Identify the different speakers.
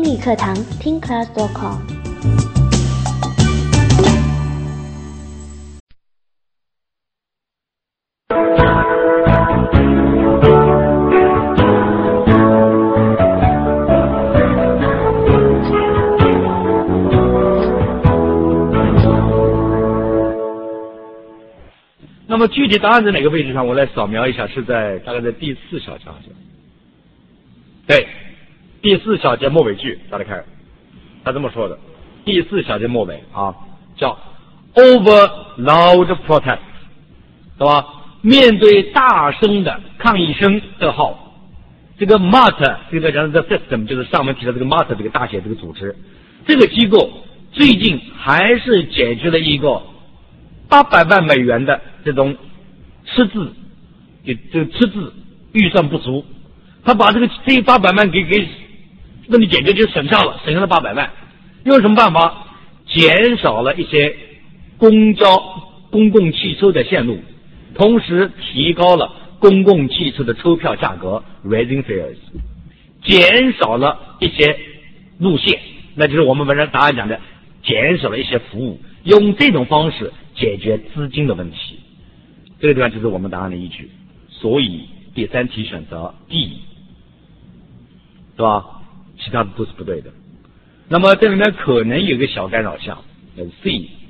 Speaker 1: 英语课堂听 class.com。
Speaker 2: 那么具体答案在哪个位置上？我来扫描一下，是大概在第4小节好像。对，第4小节末尾句，大家看，他这么说的。第4小节末尾啊，叫 over loud protest， 对吧？面对大声的抗议声的号，这个 MARTA 这个讲的 system 就是上面提到这个 MARTA 这个大写这个组织，这个机构最近还是解决了一个800万美元的这种赤字预算不足，他把这800万给问题解决就省下了800万，用什么办法？减少了一些公共汽车的线路，同时提高了公共汽车的抽票价格 raising fares， 减少了一些路线，那就是我们文章答案讲的减少了一些服务，用这种方式解决资金的问题。这个地方就是我们答案的依据，所以第3题选择 D， 对吧？其他的都是不对的。那么这里面可能有一个小干扰项，C。